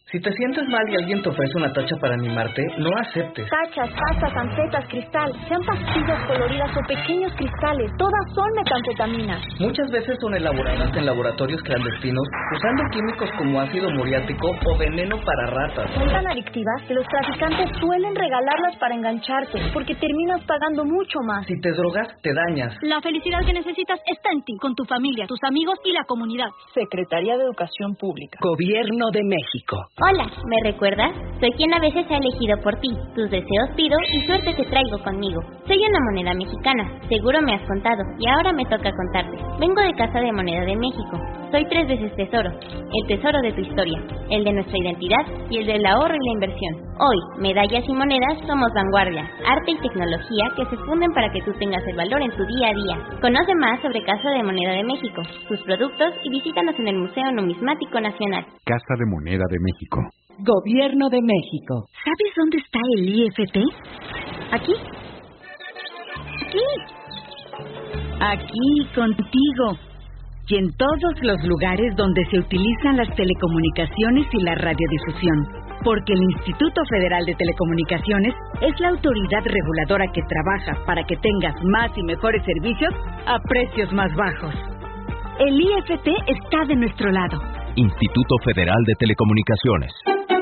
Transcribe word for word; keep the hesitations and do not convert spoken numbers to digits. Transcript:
Si te sientes mal y alguien te ofrece una tacha para animarte, no aceptes. Tachas, pastas, anfetas, cristal, sean pastillas coloridas o pequeños cristales, todas son metanfetamina. Muchas veces son elaboradas en laboratorios clandestinos usando químicos como ácido muriático o veneno para ratas. Son tan adictivas que los traficantes suelen regalarlas para engancharte, porque terminas pagando mucho más. Si te drogas, te dañas. La felicidad que necesitas está en ti, con tu familia, tus amigos y la comunidad. Secretaría de Educación Pública. Gobierno de México. Hola, ¿me recuerdas? Soy quien a veces ha elegido por ti. Tus deseos pido y suerte te traigo conmigo. Soy una moneda mexicana, seguro me has contado, y ahora me toca contarte. Vengo de Casa de Moneda de México. Soy tres veces tesoro, el tesoro de tu historia, el de nuestra identidad y el del ahorro y la inversión. Hoy, medallas y monedas somos vanguardia, arte y tecnología que se funden para que tú tengas el valor en tu día a día. Conoce más sobre Casa de Moneda de México, sus productos y visítanos en el Museo Numismático Nacional. Casa de Moneda de México. Gobierno de México. ¿Sabes dónde está el I F T? ¿Aquí? ¿Aquí? Aquí, contigo. Y en todos los lugares donde se utilizan las telecomunicaciones y la radiodifusión. Porque el Instituto Federal de Telecomunicaciones es la autoridad reguladora que trabaja para que tengas más y mejores servicios a precios más bajos. El I F T está de nuestro lado. Instituto Federal de Telecomunicaciones.